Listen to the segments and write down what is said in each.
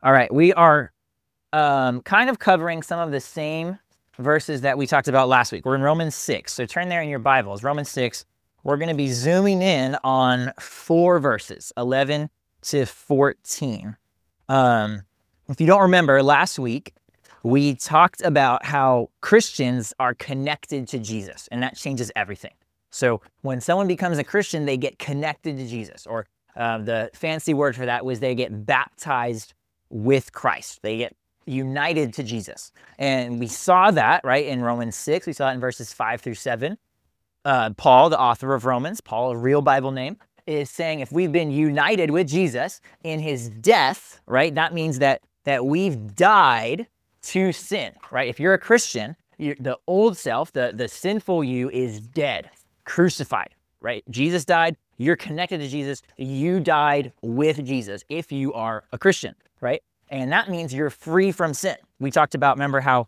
All right, we are kind of covering some of the same verses that we talked about last week. We're in Romans 6, so turn there in your Bibles. Romans 6, we're going to be zooming in on 4 verses, 11 to 14. If you don't remember, last week we talked about how Christians are connected to Jesus, and that changes everything. So when someone becomes a Christian, they get connected to Jesus, or the fancy word for that was they get baptized with Christ. They get united to Jesus. And we saw that, right, in Romans 6. We saw it in verses 5 through 7. Paul, the author of Romans, Paul, a real Bible name, is saying if we've been united with Jesus in his death, right, that means that we've died to sin, right? If you're a Christian, the old self, the sinful you is dead, crucified, right? Jesus died. You're connected to Jesus. You died with Jesus if you are a Christian, right? And that means you're free from sin. We talked about, remember how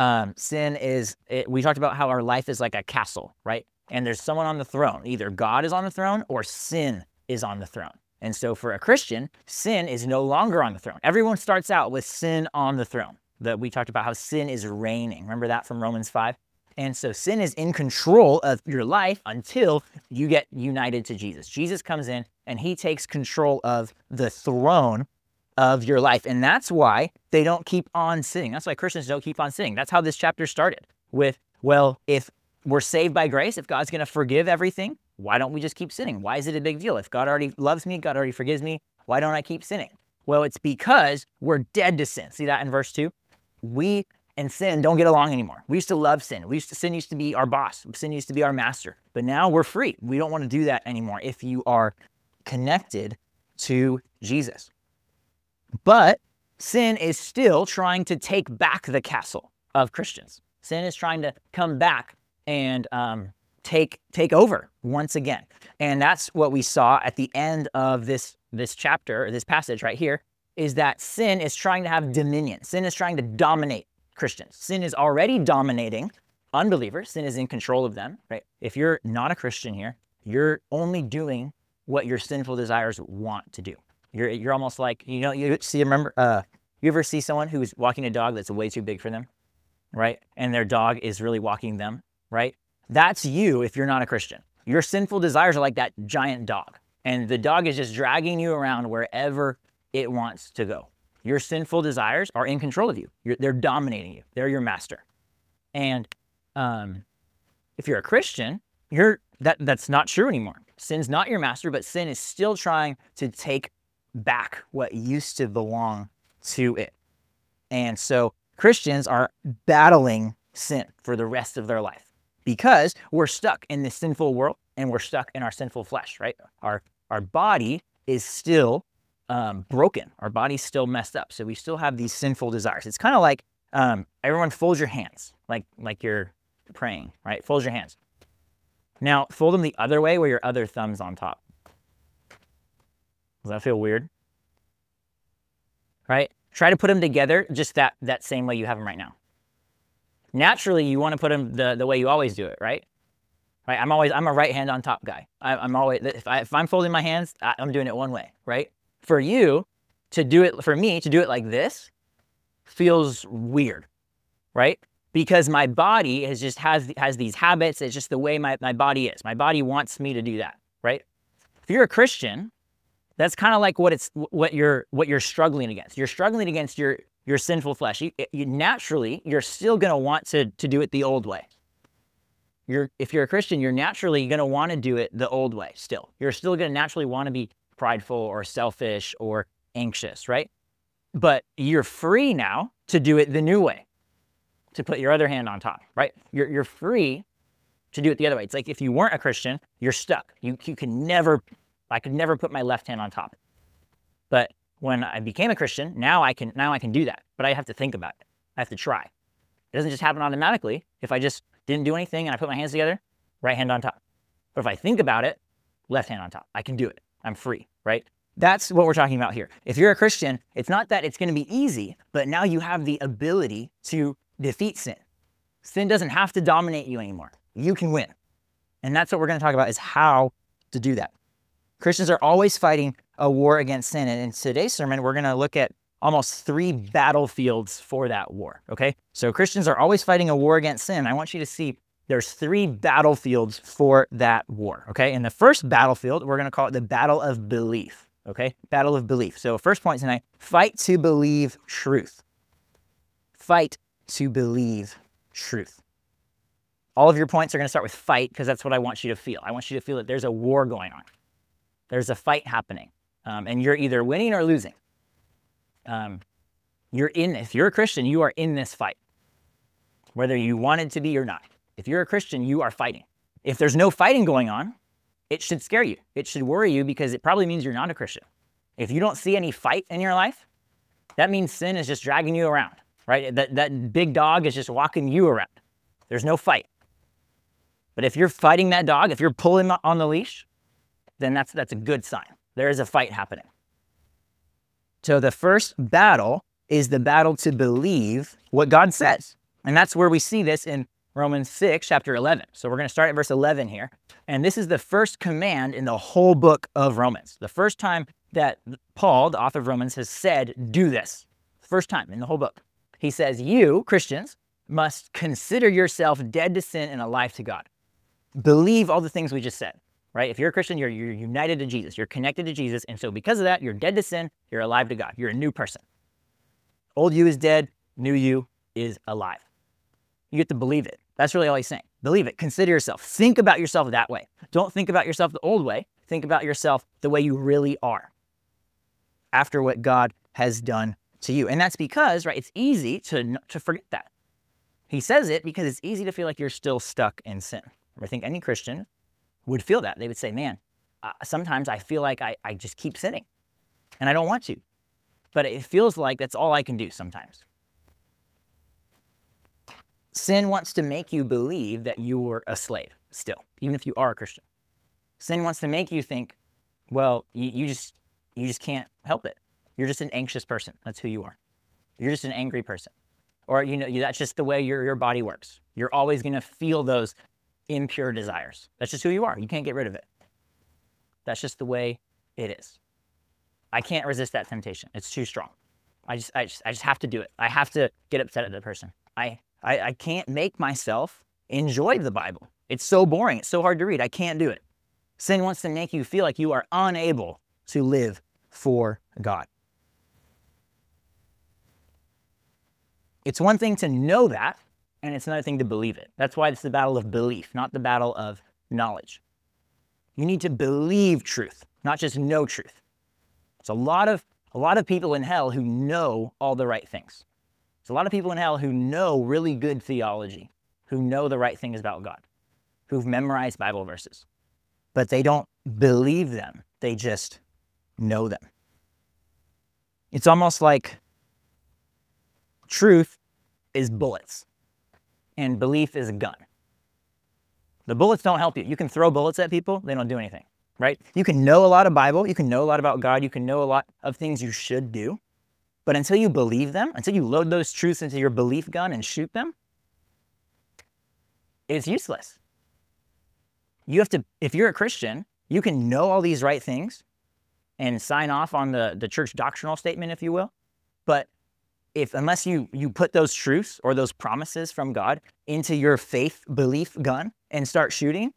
we talked about how our life is like a castle, right? And there's someone on the throne. Either God is on the throne or sin is on the throne. And so for a Christian, sin is no longer on the throne. Everyone starts out with sin on the throne. We talked about how sin is reigning. Remember that from Romans 5? And so sin is in control of your life until you get united to Jesus. Jesus comes in and he takes control of the throne of your life. And that's why they don't keep on sinning. That's why Christians don't keep on sinning. That's how this chapter started with, well, if we're saved by grace, if God's going to forgive everything, why don't we just keep sinning? Why is it a big deal? If God already loves me, God already forgives me, why don't I keep sinning? Well, it's because we're dead to sin. See that in verse 2? We and sin don't get along anymore. We used to love sin. Sin used to be our boss. Sin used to be our master. But now we're free. We don't want to do that anymore if you are connected to Jesus. But sin is still trying to take back the castle of Christians. Sin is trying to come back and take over once again. And that's what we saw at the end of this chapter, this passage right here, is that sin is trying to have dominion. Sin is trying to dominate Christians. Sin is already dominating unbelievers. Sin is in control of them, right? If you're not a Christian here, you're only doing what your sinful desires want to do. You're almost like, you ever see someone who's walking a dog that's way too big for them, right? And their dog is really walking them, right? That's you if you're not a Christian. Your sinful desires are like that giant dog, and the dog is just dragging you around wherever it wants to go. Your sinful desires are in control of you. They're dominating you. They're your master. And if you're a Christian, that's not true anymore. Sin's not your master, but sin is still trying to take back what used to belong to it. And so Christians are battling sin for the rest of their life because we're stuck in this sinful world and we're stuck in our sinful flesh, right? Our body is still broken. Our body's still messed up. So we still have these sinful desires. It's kind of like everyone fold your hands like you're praying, right? Fold your hands. Now fold them the other way where your other thumb's on top. Does that feel weird? Right? Try to put them together just that same way you have them right now. Naturally, you want to put them the way you always do it, right? Right? I'm a right hand on top guy. I'm always, if I'm folding my hands, I'm doing it one way, right? For me to do it like this feels weird, right? Because my body has these habits. It's just the way my body is. My body wants me to do that, right? If you're a Christian, that's kind of like what you're struggling against. You're struggling against your sinful flesh. Naturally, you're still going to want to do it the old way. If you're a Christian, you're naturally going to want to do it the old way still. You're still going to naturally want to be prideful or selfish or anxious, right? But you're free now to do it the new way, to put your other hand on top, right? You're free to do it the other way. It's like if you weren't a Christian, you're stuck. I could never put my left hand on top. But when I became a Christian, now I can do that. But I have to think about it. I have to try. It doesn't just happen automatically. If I just didn't do anything and I put my hands together, right hand on top. But if I think about it, left hand on top. I can do it. I'm free, right? That's what we're talking about here. If you're a Christian, it's not that it's going to be easy, but now you have the ability to defeat sin. Sin doesn't have to dominate you anymore. You can win. And that's what we're going to talk about, is how to do that. Christians are always fighting a war against sin. And in today's sermon, we're going to look at almost 3 battlefields for that war, okay? So Christians are always fighting a war against sin. I want you to see there's 3 battlefields for that war, okay? And the first battlefield, we're going to call it the battle of belief, okay? Battle of belief. So first point tonight, fight to believe truth. Fight to believe truth. All of your points are going to start with fight because that's what I want you to feel. I want you to feel that there's a war going on. There's a fight happening, and you're either winning or losing. If you're a Christian, you are in this fight, whether you wanted to be or not. If you're a Christian, you are fighting. If there's no fighting going on, it should scare you. It should worry you because it probably means you're not a Christian. If you don't see any fight in your life, that means sin is just dragging you around, right? That big dog is just walking you around. There's no fight. But if you're fighting that dog, if you're pulling on the leash, then that's a good sign. There is a fight happening. So the first battle is the battle to believe what God says. And that's where we see this in Romans 6, chapter 11. So we're going to start at verse 11 here. And this is the first command in the whole book of Romans. The first time that Paul, the author of Romans, has said, do this. First time in the whole book. He says, you, Christians, must consider yourself dead to sin and alive to God. Believe all the things we just said, right? If you're a Christian, you're united to Jesus. You're connected to Jesus. And so because of that, you're dead to sin. You're alive to God. You're a new person. Old you is dead. New you is alive. You get to believe it. That's really all he's saying. Believe it. Consider yourself. Think about yourself that way. Don't think about yourself the old way. Think about yourself the way you really are after what God has done to you. And that's because, right, it's easy to forget that. He says it because it's easy to feel like you're still stuck in sin. I think any Christian would feel that. They would say, man, sometimes I feel like I just keep sinning and I don't want to. But it feels like that's all I can do sometimes. Sin wants to make you believe that you're a slave still, even if you are a Christian. Sin wants to make you think, well, you just can't help it. You're just an anxious person. That's who you are. You're just an angry person. Or, that's just the way your body works. You're always going to feel those impure desires. That's just who you are. You can't get rid of it. That's just the way it is. I can't resist that temptation. It's too strong. I just have to do it. I have to get upset at the person. I can't make myself enjoy the Bible. It's so boring. It's so hard to read. I can't do it. Sin wants to make you feel like you are unable to live for God. It's one thing to know that, and it's another thing to believe it. That's why it's the battle of belief, not the battle of knowledge. You need to believe truth, not just know truth. There's a lot of people in hell who know all the right things. There's a lot of people in hell who know really good theology, who know the right things about God, who've memorized Bible verses, but they don't believe them. They just know them. It's almost like truth is bullets and belief is a gun. The bullets don't help you. You can throw bullets at people, they don't do anything, right? You can know a lot of Bible, you can know a lot about God, you can know a lot of things you should do, but until you believe them, until you load those truths into your belief gun and shoot them, it's useless. You have to, if you're a Christian, you can know all these right things and sign off on the church doctrinal statement, if you will, but unless you put those truths or those promises from God into your faith belief gun and start shooting,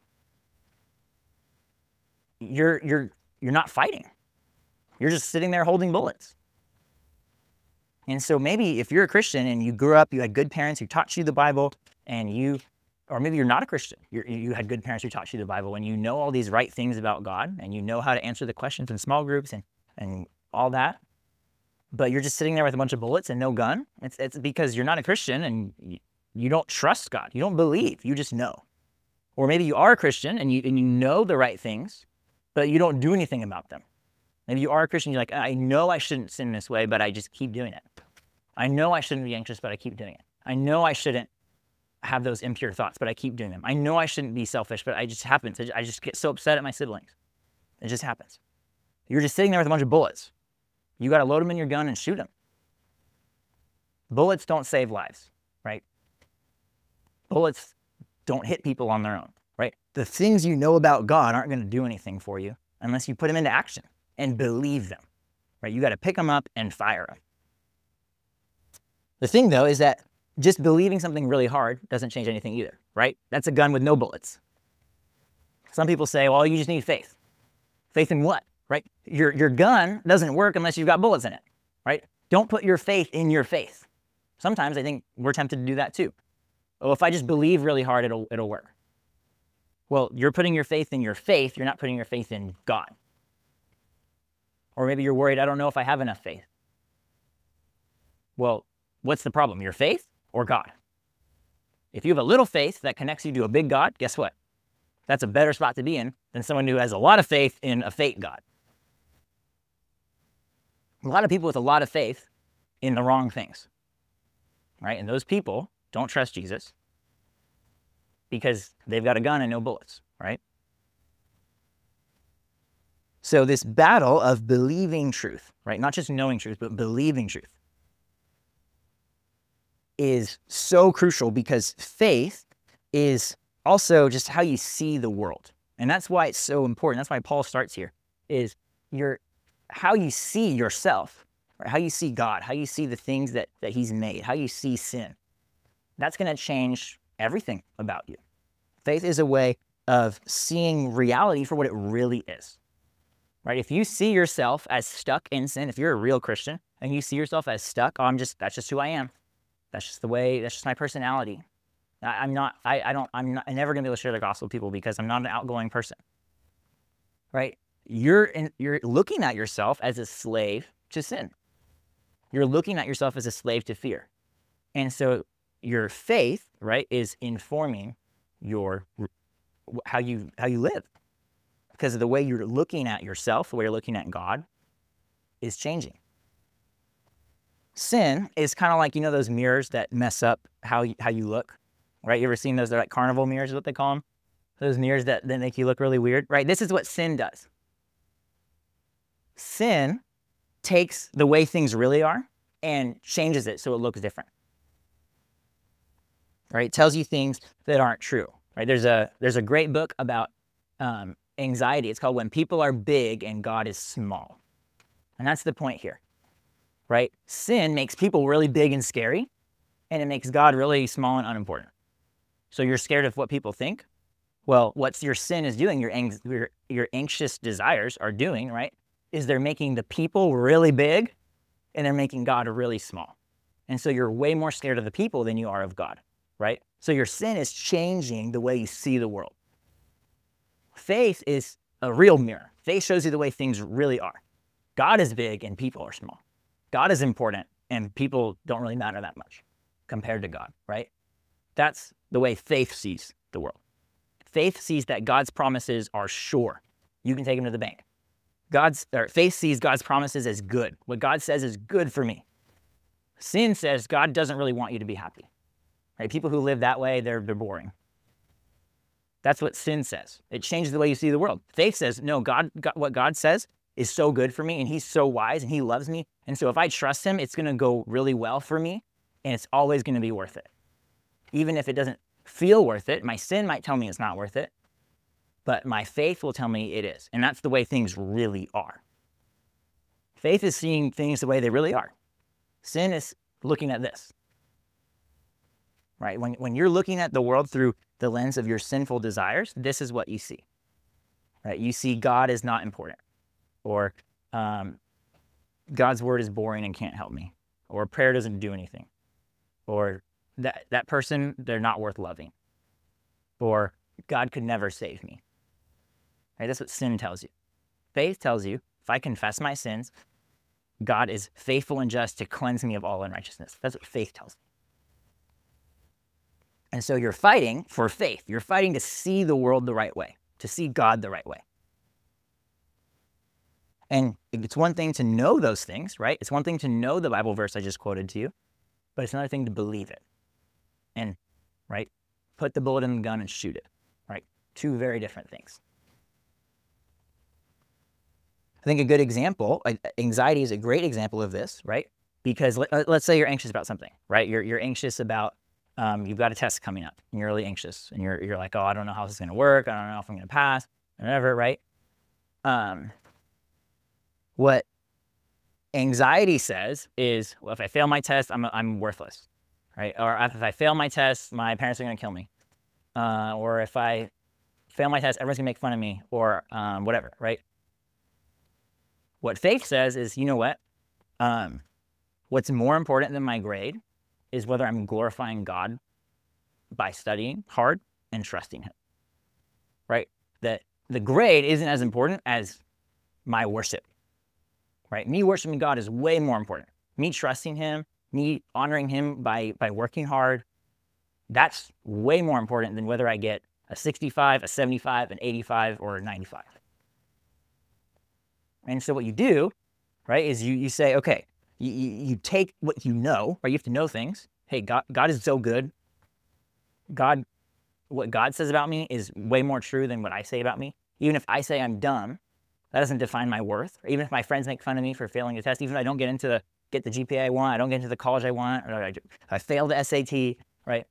you're not fighting. You're just sitting there holding bullets. And so maybe if you're a Christian and you grew up, you had good parents who taught you the Bible, or maybe you're not a Christian. You had good parents who taught you the Bible, and you know all these right things about God, and you know how to answer the questions in small groups and all that. But you're just sitting there with a bunch of bullets and no gun. It's because you're not a Christian and you don't trust God. You don't believe. You just know. Or maybe you are a Christian and you know the right things, but you don't do anything about them. Maybe you are a Christian. You're like, I know I shouldn't sin this way, but I just keep doing it. I know I shouldn't be anxious, but I keep doing it. I know I shouldn't have those impure thoughts, but I keep doing them. I know I shouldn't be selfish, but it just happens. I just get so upset at my siblings. It just happens. You're just sitting there with a bunch of bullets. You got to load them in your gun and shoot them. Bullets don't save lives, right? Bullets don't hit people on their own, right? The things you know about God aren't going to do anything for you unless you put them into action and believe them, right? You got to pick them up and fire them. The thing, though, is that just believing something really hard doesn't change anything either, right? That's a gun with no bullets. Some people say, well, you just need faith. Faith in what, right? Your gun doesn't work unless you've got bullets in it, right? Don't put your faith in your faith. Sometimes I think we're tempted to do that too. Oh, if I just believe really hard, it'll work. Well, you're putting your faith in your faith. You're not putting your faith in God. Or maybe you're worried, I don't know if I have enough faith. Well, what's the problem? Your faith or God? If you have a little faith that connects you to a big God, guess what? That's a better spot to be in than someone who has a lot of faith in a fake God. A lot of people with a lot of faith in the wrong things, right? And those people don't trust Jesus because they've got a gun and no bullets, right? So this battle of believing truth, right? Not just knowing truth, but believing truth is so crucial because faith is also just how you see the world. And that's why it's so important. That's why Paul starts here, is how you see yourself, right? How you see God, how you see the things that he's made, how you see sin. That's going to change everything about you. Faith is a way of seeing reality for what it really is, right? If you see yourself as stuck in sin, if you're a real Christian and you see yourself as stuck, that's just who I am. That's just my personality. I'm never going to be able to share the gospel with people because I'm not an outgoing person, right? You're looking at yourself as a slave to sin. You're looking at yourself as a slave to fear. And so your faith, right, is informing how you live. Because of the way you're looking at yourself, the way you're looking at God is changing. Sin is kind of like, those mirrors that mess up how you look, right? You ever seen those? They're like carnival mirrors is what they call them. Those mirrors that make you look really weird, right? This is what sin does. Sin takes the way things really are and changes it so it looks different, right? It tells you things that aren't true, right? There's a great book about anxiety. It's called When People Are Big and God is Small. And that's the point here, right? Sin makes people really big and scary, and it makes God really small and unimportant. So you're scared of what people think? Well, what your sin is doing, your anxious desires are doing, right, is they're making the people really big, and they're making God really small. And so you're way more scared of the people than you are of God, right? So your sin is changing the way you see the world. Faith is a real mirror. Faith shows you the way things really are. God is big and people are small. God is important and people don't really matter that much compared to God, right? That's the way faith sees the world. Faith sees that God's promises are sure. You can take them to the bank. Faith sees God's promises as good. What God says is good for me. Sin says God doesn't really want you to be happy. Right? People who live that way, they're boring. That's what sin says. It changes the way you see the world. Faith says, no, what God says is so good for me, and he's so wise, and he loves me. And so if I trust him, it's going to go really well for me, and it's always going to be worth it. Even if it doesn't feel worth it, my sin might tell me it's not worth it, but my faith will tell me it is. And that's the way things really are. Faith is seeing things the way they really are. Sin is looking at this. Right? When you're looking at the world through the lens of your sinful desires, this is what you see. Right? You see God is not important, or God's word is boring and can't help me, or prayer doesn't do anything, or that person, they're not worth loving, or God could never save me. Right? That's what sin tells you. Faith tells you, if I confess my sins, God is faithful and just to cleanse me of all unrighteousness. That's what faith tells me. And so you're fighting for faith. You're fighting to see the world the right way, to see God the right way. And it's one thing to know those things, right? It's one thing to know the Bible verse I just quoted to you, but it's another thing to believe it. And, right, put the bullet in the gun and shoot it, right? Two very different things. I think a good example, anxiety is a great example of this, right? Because let's say you're anxious about something, right? You're anxious about, you've got a test coming up, and you're really anxious, and you're like, oh, I don't know how this is going to work. I don't know if I'm going to pass, whatever, right? What anxiety says is, well, if I fail my test, I'm worthless, right? Or if I fail my test, my parents are going to kill me. Or if I fail my test, everyone's going to make fun of me, or whatever, right? What faith says is, you know what? What's more important than my grade is whether I'm glorifying God by studying hard and trusting Him, right? That the grade isn't as important as my worship, right? Me worshiping God is way more important. Me trusting Him, me honoring Him by working hard, that's way more important than whether I get a 65, a 75, an 85, or a 95. And so what you do, right, is you say, okay, you take what you know, right? You have to know things. Hey, God is so good. What God says about me is way more true than what I say about me. Even if I say I'm dumb, that doesn't define my worth. Or even if my friends make fun of me for failing a test, even if I don't get the GPA I want, I don't get into the college I want, or I fail the SAT, right?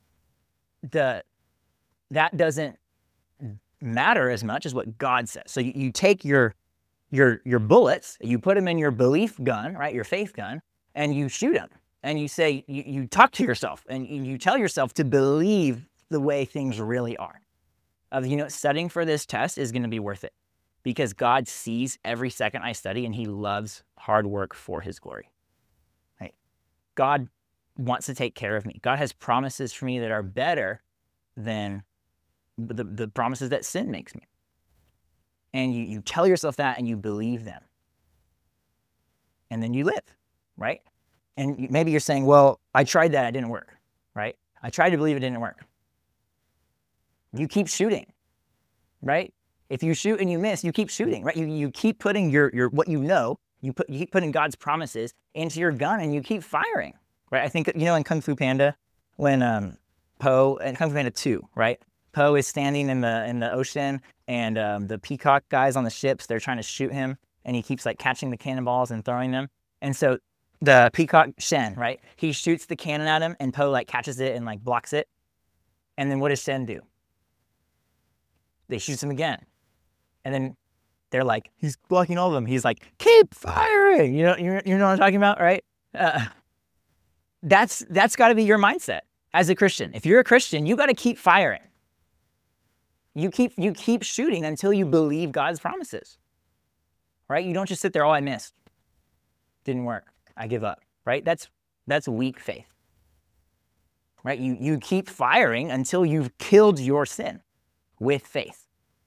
That doesn't matter as much as what God says. So you take your bullets, you put them in your belief gun, right, your faith gun, and you shoot them. And you say, you talk to yourself, and you tell yourself to believe the way things really are. Studying for this test is going to be worth it because God sees every second I study, and He loves hard work for His glory. Right? God wants to take care of me. God has promises for me that are better than the promises that sin makes me. And you tell yourself that, and you believe them. And then you live, right? And maybe you're saying, well, I tried that, it didn't work, right? I tried to believe it didn't work. You keep shooting, right? If you shoot and you miss, you keep shooting, right? You keep putting your what you keep putting God's promises into your gun, and you keep firing, right? I think, in Kung Fu Panda, when Po, and Kung Fu Panda 2, right? Po is standing in the ocean, and the peacock guys on the ships, they're trying to shoot him, and he keeps like catching the cannonballs and throwing them. And so the peacock Shen, right? He shoots the cannon at him, and Po like catches it and like blocks it. And then what does Shen do? They shoot him again. And then they're like, he's blocking all of them. He's like, keep firing. You know what I'm talking about, right? That's got to be your mindset as a Christian. If you're a Christian, you got to keep firing. You keep shooting until you believe God's promises, right? You don't just sit there, oh, I missed. Didn't work. I give up, right? That's weak faith, right? You keep firing until you've killed your sin with faith.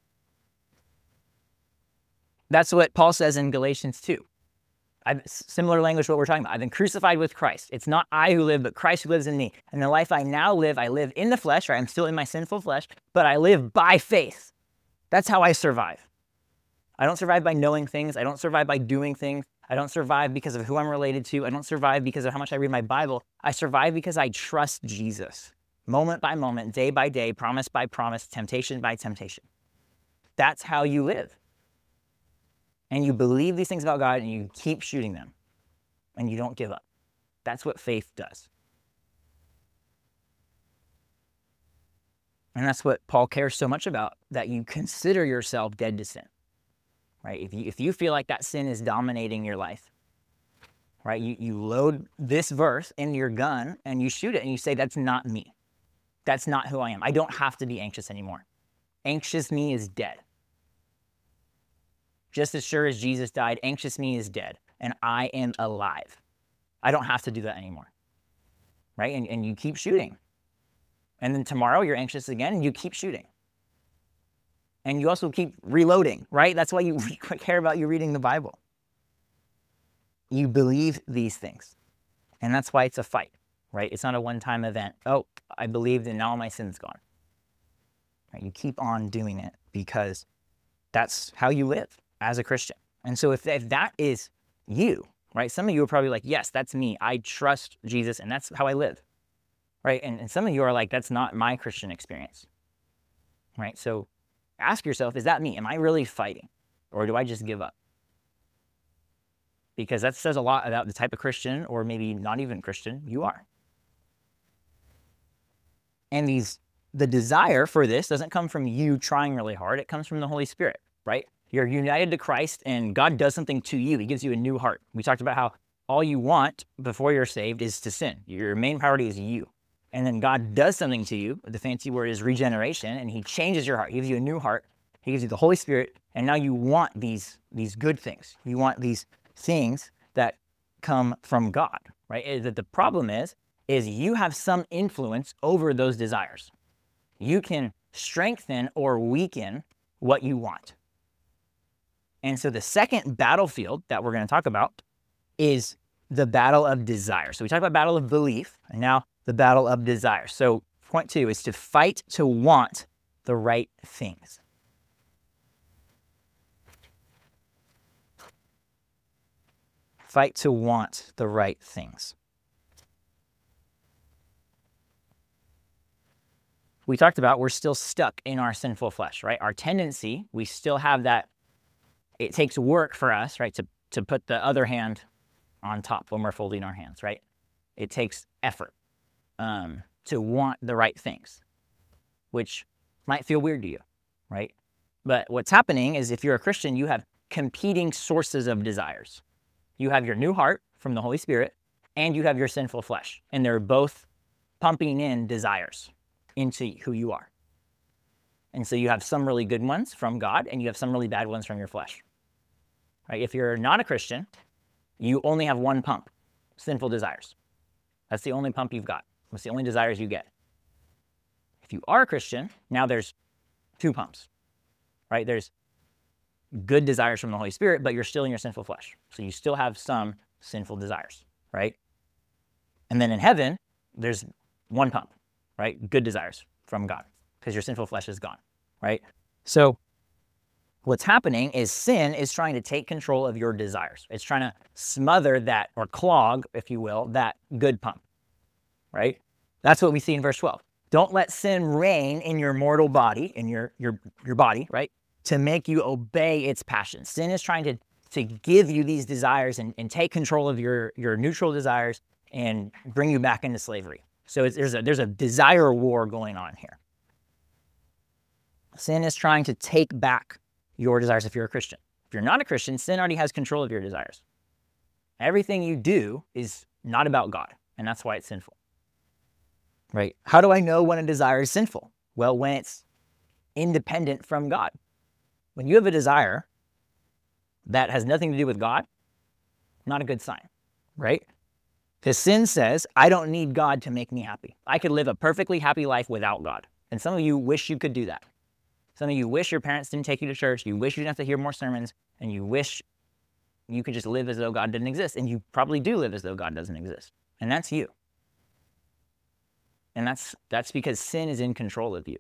That's what Paul says in Galatians 2. Similar language to what we're talking about. I've been crucified with Christ. It's not I who live, but Christ who lives in me. And the life I now live, I live in the flesh, right? I'm still in my sinful flesh, but I live by faith. That's how I survive. I don't survive by knowing things. I don't survive by doing things. I don't survive because of who I'm related to. I don't survive because of how much I read my Bible. I survive because I trust Jesus. Moment by moment, day by day, promise by promise, temptation by temptation. That's how you live. And you believe these things about God, and you keep shooting them, and you don't give up. That's what faith does. And that's what Paul cares so much about, that you consider yourself dead to sin, right? If you feel like that sin is dominating your life, right, you load this verse in your gun, and you shoot it, and you say, that's not me. That's not who I am. I don't have to be anxious anymore. Anxious me is dead. Just as sure as Jesus died, anxious me is dead, and I am alive. I don't have to do that anymore, right? And you keep shooting. And then tomorrow you're anxious again, and you keep shooting. And you also keep reloading, right? That's why you care about you reading the Bible. You believe these things, and that's why it's a fight, right? It's not a one-time event. Oh, I believed, and now all my sin's gone. Right? You keep on doing it because that's how you live as a Christian. And so if that is you, right? Some of you are probably like, yes, that's me. I trust Jesus, and that's how I live, right? And some of you are like, that's not my Christian experience, right? So ask yourself, is that me? Am I really fighting, or do I just give up? Because that says a lot about the type of Christian, or maybe not even Christian, you are. And the desire for this doesn't come from you trying really hard. It comes from the Holy Spirit, right? You're united to Christ, and God does something to you. He gives you a new heart. We talked about how all you want before you're saved is to sin. Your main priority is you. And then God does something to you. The fancy word is regeneration, and he changes your heart. He gives you a new heart. He gives you the Holy Spirit, and now you want these good things. You want these things that come from God, right? That the problem is you have some influence over those desires. You can strengthen or weaken what you want. And so the second battlefield that we're going to talk about is the battle of desire. So we talked about battle of belief, and now the battle of desire. So point 2 is to fight to want the right things. Fight to want the right things. We talked about we're still stuck in our sinful flesh, right? Our tendency, we still have that. It takes work for us, right, to put the other hand on top when we're folding our hands, right? It takes effort to want the right things, which might feel weird to you, right? But what's happening is if you're a Christian, you have competing sources of desires. You have your new heart from the Holy Spirit, and you have your sinful flesh, and they're both pumping in desires into who you are. And so you have some really good ones from God, and you have some really bad ones from your flesh. Right? If you're not a Christian, you only have one pump, sinful desires. That's the only pump you've got. That's the only desires you get. If you are a Christian, now there's two pumps, right? There's good desires from the Holy Spirit, but you're still in your sinful flesh. So you still have some sinful desires, right? And then in heaven, there's one pump, right? Good desires from God, because your sinful flesh is gone, right? So what's happening is sin is trying to take control of your desires. It's trying to smother that, or clog, if you will, that good pump, right? That's what we see in verse 12. Don't let sin reign in your mortal body, in your body, right? To make you obey its passions. Sin is trying to give you these desires and take control of your neutral desires and bring you back into slavery. So there's a desire war going on here. Sin is trying to take back your desires if you're a Christian. If you're not a Christian, sin already has control of your desires. Everything you do is not about God, and that's why it's sinful. Right? How do I know when a desire is sinful? Well, when it's independent from God. When you have a desire that has nothing to do with God, not a good sign, right? Because sin says, I don't need God to make me happy. I could live a perfectly happy life without God. And some of you wish you could do that. Some of you wish your parents didn't take you to church. You wish you didn't have to hear more sermons. And you wish you could just live as though God didn't exist. And you probably do live as though God doesn't exist. And that's you. And that's because sin is in control of you.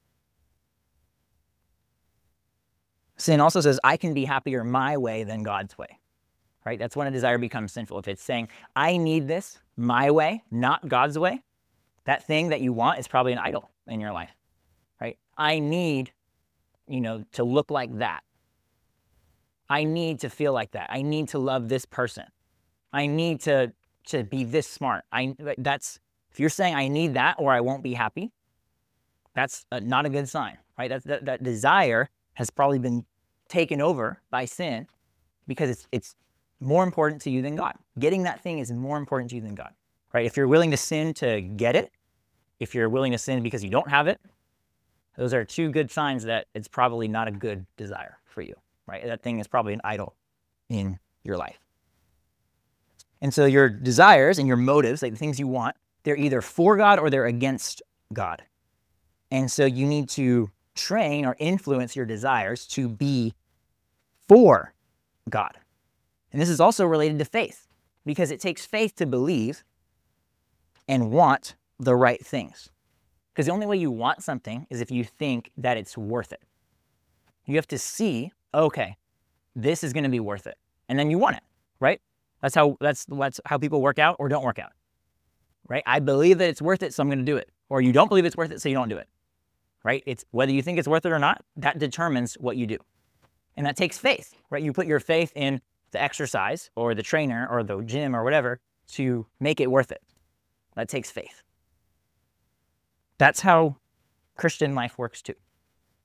Sin also says, I can be happier my way than God's way, right? That's when a desire becomes sinful. If it's saying, I need this my way, not God's way, that thing that you want is probably an idol in your life, right? I need, to look like that. I need to feel like that. I need to love this person. I need to be this smart. If you're saying I need that or I won't be happy, that's not a good sign, right? That desire has probably been taken over by sin because it's more important to you than God. Getting that thing is more important to you than God, right? If you're willing to sin to get it, if you're willing to sin because you don't have it, those are two good signs that it's probably not a good desire for you, right? That thing is probably an idol in your life. And so your desires and your motives, like the things you want, they're either for God or they're against God. And so you need to train or influence your desires to be for God. And this is also related to faith, because it takes faith to believe and want the right things. Because the only way you want something is if you think that it's worth it. You have to see, okay, this is going to be worth it. And then you want it, right? That's how people work out or don't work out, right? I believe that it's worth it, so I'm going to do it. Or you don't believe it's worth it, so you don't do it, right? It's whether you think it's worth it or not, that determines what you do. And that takes faith, right? You put your faith in the exercise or the trainer or the gym or whatever to make it worth it. That takes faith. That's how Christian life works too.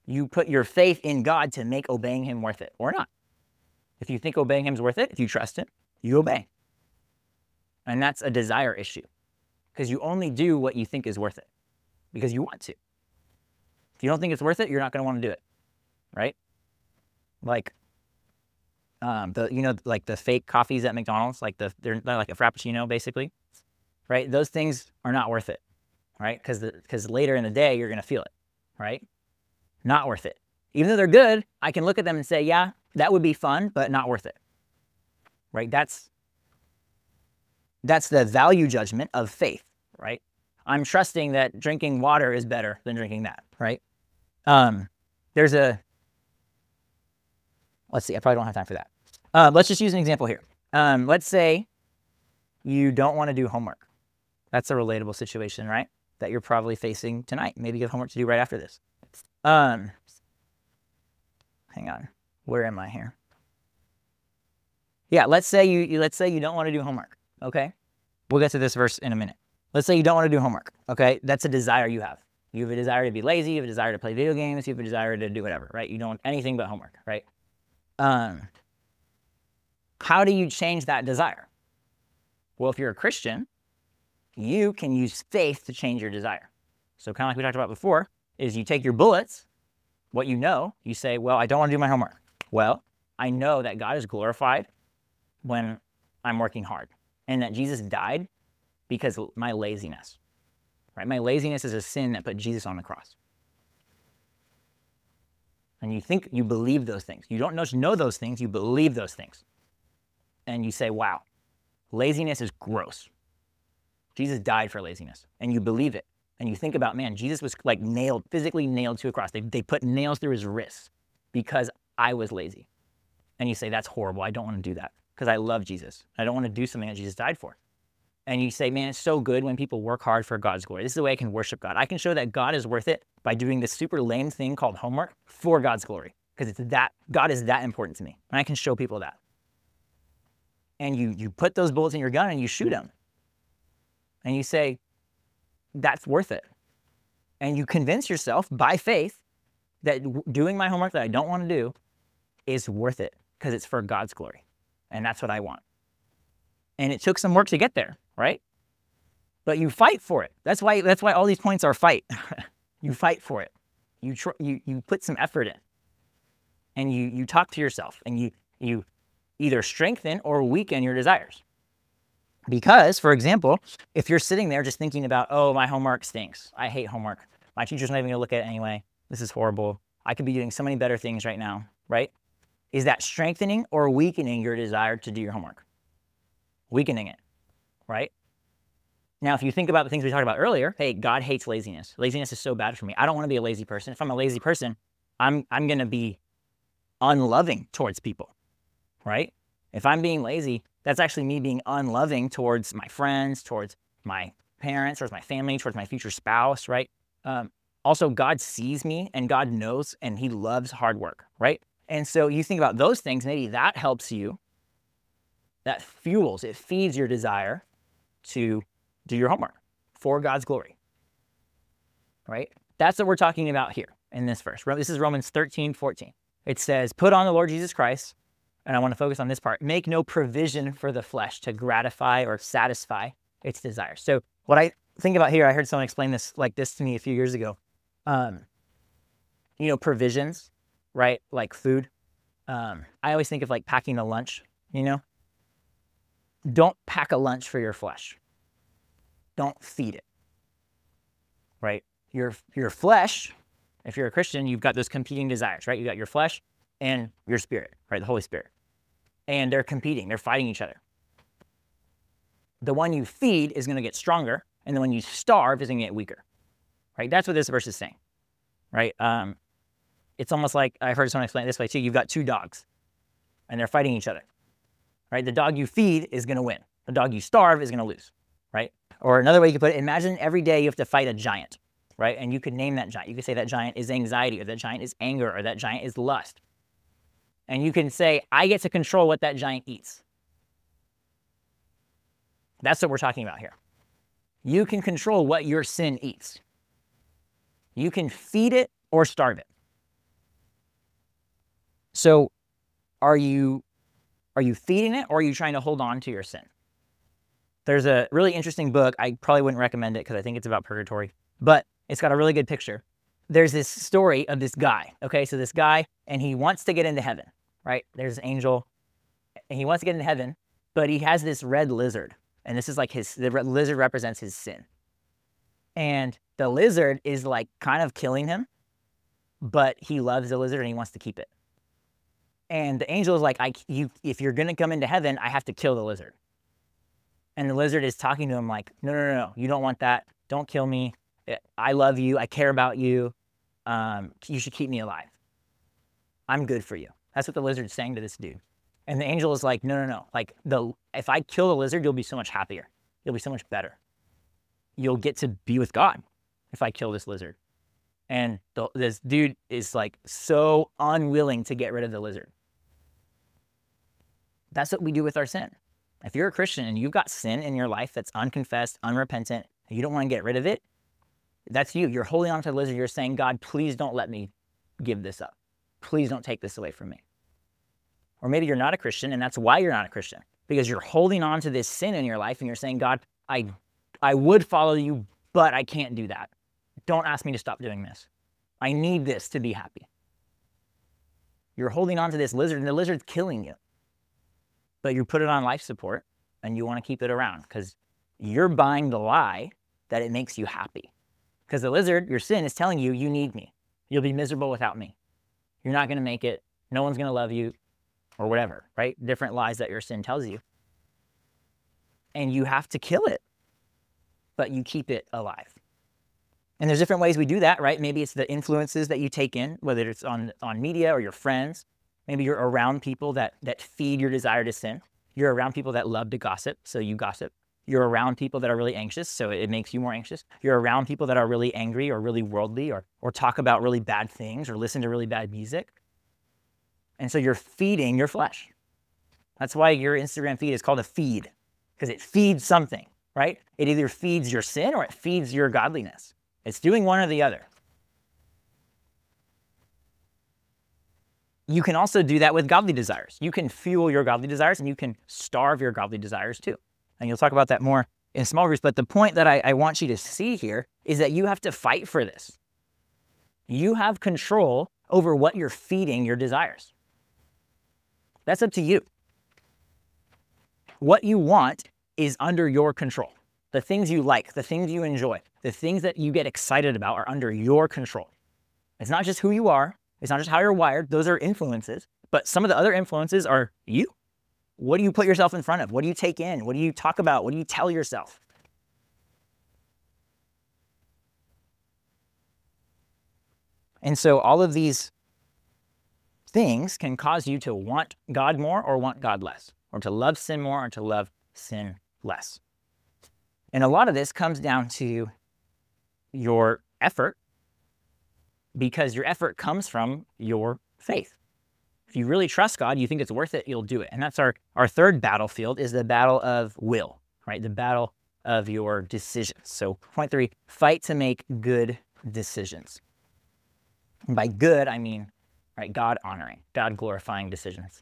You put your faith in God to make obeying him worth it or not. If you think obeying him is worth it, if you trust him, you obey. And that's a desire issue because you only do what you think is worth it because you want to. If you don't think it's worth it, you're not going to want to do it, right? Like like the fake coffees at McDonald's, like they're like a Frappuccino basically, right? Those things are not worth it, right? Because later in the day you're going to feel it, right? Not worth it. Even though they're good, I can look at them and say, yeah, that would be fun, but not worth it, right? That's the value judgment of faith, right? I'm trusting that drinking water is better than drinking that, right? Let's see, I probably don't have time for that. Let's just use an example here. Let's say you don't want to do homework. That's a relatable situation, right? That you're probably facing tonight. Maybe you have homework to do right after this. Hang on. Where am I here? Yeah, let's say you don't want to do homework, okay? We'll get to this verse in a minute. Let's say you don't want to do homework, okay? That's a desire you have. You have a desire to be lazy, you have a desire to play video games, you have a desire to do whatever, right? You don't want anything but homework, right? How do you change that desire? Well, if you're a Christian, you can use faith to change your desire. So kind of like we talked about before, is you take your bullets, what you know, you say, well, I don't want to do my homework. Well, I know that God is glorified when I'm working hard and that Jesus died because of my laziness, right? My laziness is a sin that put Jesus on the cross. And you believe those things. You don't just know those things, you believe those things. And you say, wow, laziness is gross. Jesus died for laziness, and you believe it. And you think about, man, Jesus was like physically nailed to a cross. They put nails through his wrists because I was lazy. And you say, that's horrible. I don't want to do that because I love Jesus. I don't want to do something that Jesus died for. And you say, man, it's so good when people work hard for God's glory. This is the way I can worship God. I can show that God is worth it by doing this super lame thing called homework for God's glory because God is that important to me. And I can show people that. And you put those bullets in your gun and you shoot them. And you say, that's worth it. And you convince yourself by faith that doing my homework that I don't want to do is worth it because it's for God's glory. And that's what I want. And it took some work to get there, right? But you fight for it. That's why all these points are fight. You fight for it. You put some effort in. And you talk to yourself and you either strengthen or weaken your desires. Because, for example, if you're sitting there just thinking about, oh, my homework stinks. I hate homework. My teacher's not even gonna look at it anyway. This is horrible. I could be doing so many better things right now, right? Is that strengthening or weakening your desire to do your homework? Weakening it, right? Now, if you think about the things we talked about earlier, hey, God hates laziness. Laziness is so bad for me. I don't want to be a lazy person. If I'm a lazy person, I'm going to be unloving towards people, right? If I'm being lazy, that's actually me being unloving towards my friends, towards my parents, towards my family, towards my future spouse, right? Also, God sees me and God knows and he loves hard work, right? And so you think about those things, maybe that helps you. That it feeds your desire to do your homework for God's glory, right? That's what we're talking about here in this verse. This is Romans 13:14. It says, put on the Lord Jesus Christ, and I want to focus on this part, make no provision for the flesh to gratify or satisfy its desires. So what I think about here, I heard someone explain this like this to me a few years ago. Provisions, right? Like food. I always think of like packing a lunch, Don't pack a lunch for your flesh. Don't feed it, right? Your flesh, if you're a Christian, you've got those competing desires, right? You got your flesh and your spirit, right? The Holy Spirit. And they're competing, they're fighting each other. The one you feed is going to get stronger, and the one you starve is going to get weaker, right? That's what this verse is saying, right? It's almost like, I've heard someone explain it this way too. You've got two dogs, and they're fighting each other. Right? The dog you feed is going to win. The dog you starve is going to lose, right? Or another way you could put it, imagine every day you have to fight a giant, right? And you could name that giant. You could say that giant is anxiety, or that giant is anger, or that giant is lust. And you can say, I get to control what that giant eats. That's what we're talking about here. You can control what your sin eats. You can feed it or starve it. So are you feeding it, or are you trying to hold on to your sin? There's a really interesting book. I probably wouldn't recommend it because I think it's about purgatory, but it's got a really good picture. There's this story of this guy, okay? So this guy, and he wants to get into heaven, right? There's an angel, and he wants to get into heaven, but he has this red lizard, and this is like the red lizard represents his sin. And the lizard is like kind of killing him, but he loves the lizard and he wants to keep it. And the angel is like, if you're going to come into heaven, I have to kill the lizard. And the lizard is talking to him like, no, you don't want that. Don't kill me. I love you. I care about you. You should keep me alive. I'm good for you. That's what the lizard's saying to this dude. And the angel is like, no. Like, if I kill the lizard, you'll be so much happier. You'll be so much better. You'll get to be with God if I kill this lizard. And this dude is like so unwilling to get rid of the lizard. That's what we do with our sin. If you're a Christian and you've got sin in your life that's unconfessed, unrepentant, and you don't want to get rid of it, that's you. You're holding on to the lizard. You're saying, God, please don't let me give this up. Please don't take this away from me. Or maybe you're not a Christian, and that's why you're not a Christian, because you're holding on to this sin in your life, and you're saying, God, I would follow you, but I can't do that. Don't ask me to stop doing this. I need this to be happy. You're holding on to this lizard, and the lizard's killing you. But you put it on life support, and you want to keep it around because you're buying the lie that it makes you happy. Because the lizard, your sin, is telling you, you need me. You'll be miserable without me. You're not going to make it. No one's going to love you, or whatever, right? Different lies that your sin tells you. And you have to kill it, but you keep it alive. And there's different ways we do that, right? Maybe it's the influences that you take in, whether it's on media or your friends. Maybe you're around people that feed your desire to sin. You're around people that love to gossip, so you gossip. You're around people that are really anxious, so it makes you more anxious. You're around people that are really angry or really worldly or talk about really bad things or listen to really bad music. And so you're feeding your flesh. That's why your Instagram feed is called a feed, because it feeds something, right? It either feeds your sin or it feeds your godliness. It's doing one or the other. You can also do that with godly desires. You can fuel your godly desires, and you can starve your godly desires too. And you'll talk about that more in small groups. But the point that I want you to see here is that you have to fight for this. You have control over what you're feeding your desires. That's up to you. What you want is under your control. The things you like, the things you enjoy, the things that you get excited about are under your control. It's not just who you are. It's not just how you're wired. Those are influences. But some of the other influences are you. What do you put yourself in front of? What do you take in? What do you talk about? What do you tell yourself? And so all of these things can cause you to want God more or want God less, or to love sin more or to love sin less. And a lot of this comes down to your effort, because your effort comes from your faith. If you really trust God, you think it's worth it, you'll do it. And that's our third battlefield, is the battle of will, right? The battle of your decisions. So point 3, fight to make good decisions. And by good, I mean, right, God honoring, God glorifying decisions.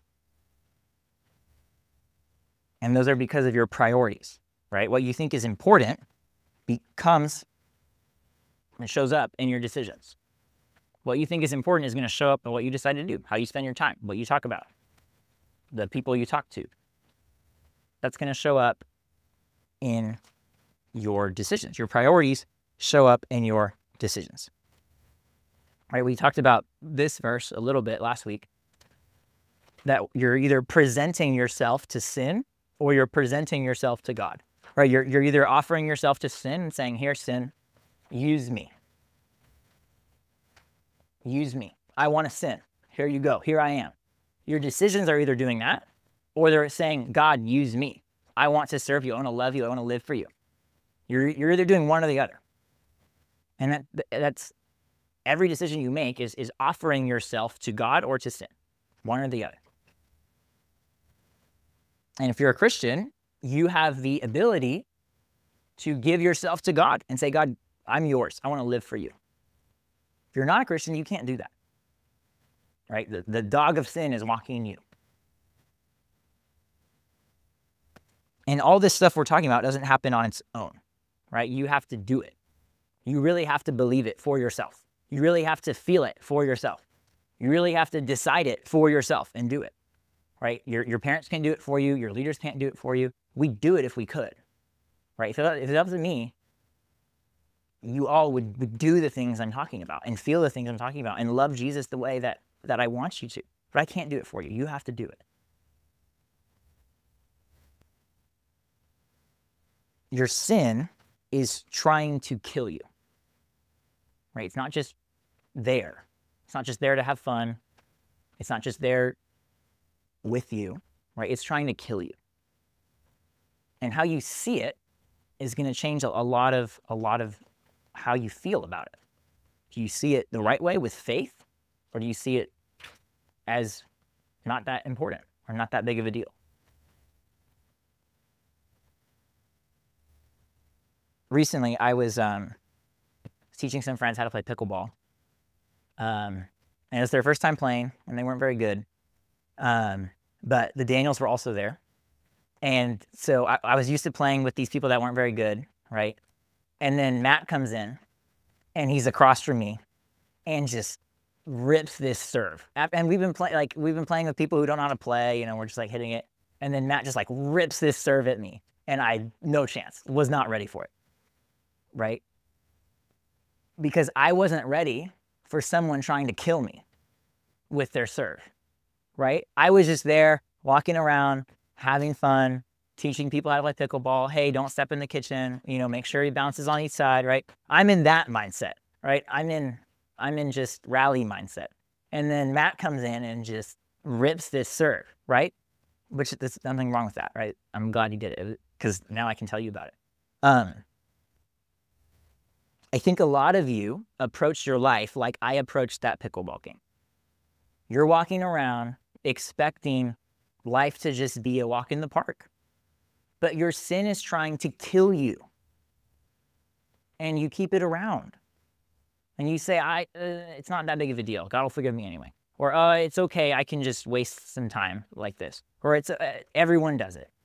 And those are because of your priorities, right? What you think is important becomes, it shows up in your decisions. What you think is important is going to show up in what you decide to do, how you spend your time, what you talk about, the people you talk to. That's going to show up in your decisions. Your priorities show up in your decisions. All right, we talked about this verse a little bit last week, that you're either presenting yourself to sin or you're presenting yourself to God. Right? You're either offering yourself to sin and saying, here, sin, use me. Use me. I want to sin. Here you go. Here I am. Your decisions are either doing that, or they're saying, God, use me. I want to serve you. I want to love you. I want to live for you. You're either doing one or the other. And that's every decision you make is offering yourself to God or to sin, one or the other. And if you're a Christian, you have the ability to give yourself to God and say, God, I'm yours. I want to live for you. If you're not a Christian, you can't do that. right? The dog of sin is walking in you. And all this stuff we're talking about doesn't happen on its own, right? You have to do it. You really have to believe it for yourself. You really have to feel it for yourself. You really have to decide it for yourself and do it, right? Your parents can't do it for you. Your leaders can't do it for you. We'd do it if we could, right? If it was up to me, you all would do the things I'm talking about and feel the things I'm talking about and love Jesus the way that I want you to. But I can't do it for you. You have to do it. Your sin is trying to kill you, right? It's not just there. It's not just there to have fun. It's not just there with you, right? It's trying to kill you. And how you see it is going to change a lot of how you feel about it. Do you see it the right way with faith, or do you see it as not that important or not that big of a deal? Recently, I was teaching some friends how to play pickleball. And it was their first time playing, and they weren't very good. But the Daniels were also there. And so I was used to playing with these people that weren't very good, right? And then Matt comes in, and he's across from me, and just rips this serve. And we've been playing with people who don't know how to play. You know, we're just like hitting it. And then Matt just like rips this serve at me, and I no chance, was not ready for it, right? Because I wasn't ready for someone trying to kill me with their serve, right? I was just there walking around, having fun, teaching people how to play pickleball. Hey, don't step in the kitchen, you know, make sure he bounces on each side, right? I'm in that mindset, right? I'm in just rally mindset. And then Matt comes in and just rips this serve, right? Which there's nothing wrong with that, right? I'm glad he did it because now I can tell you about it. I think a lot of you approach your life like I approached that pickleball game. You're walking around expecting life to just be a walk in the park, but your sin is trying to kill you, and you keep it around, and you say, it's not that big of a deal. God will forgive me anyway. Or, it's okay. I can just waste some time like this. Or it's everyone does it.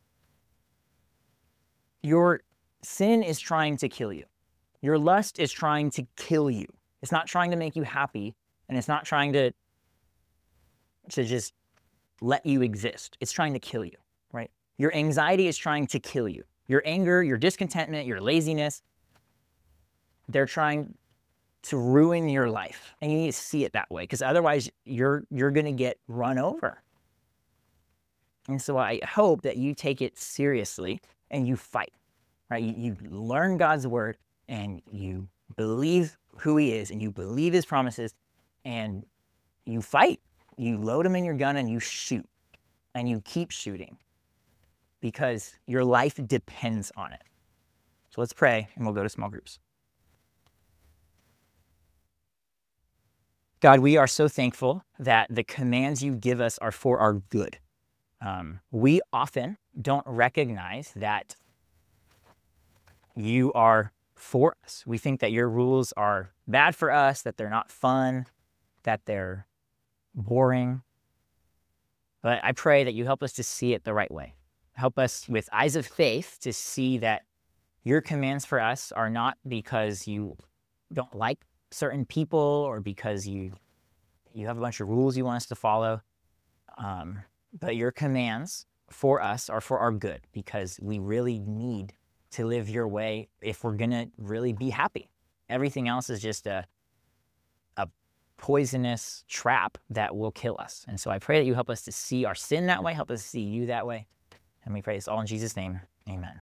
Your sin is trying to kill you. Your lust is trying to kill you. It's not trying to make you happy, and it's not trying to just let you exist. It's trying to kill you, right? Your anxiety is trying to kill you. Your anger, your discontentment, your laziness, they're trying to ruin your life. And you need to see it that way, because otherwise you're going to get run over. And so I hope that you take it seriously and you fight, right? You learn God's word, and you believe who he is, and you believe his promises, and you fight. You load them in your gun and you shoot, and you keep shooting, because your life depends on it. So let's pray, and we'll go to small groups. God, we are so thankful that the commands you give us are for our good. We often don't recognize that you are for us. We think that your rules are bad for us, that they're not fun, that they're boring. But I pray that you help us to see it the right way. Help us with eyes of faith to see that your commands for us are not because you don't like certain people or because you have a bunch of rules you want us to follow. But your commands for us are for our good, because we really need to live your way if we're going to really be happy. Everything else is just a poisonous trap that will kill us. And so I pray that you help us to see our sin that way, help us to see you that way. And we pray this all in Jesus' name. Amen.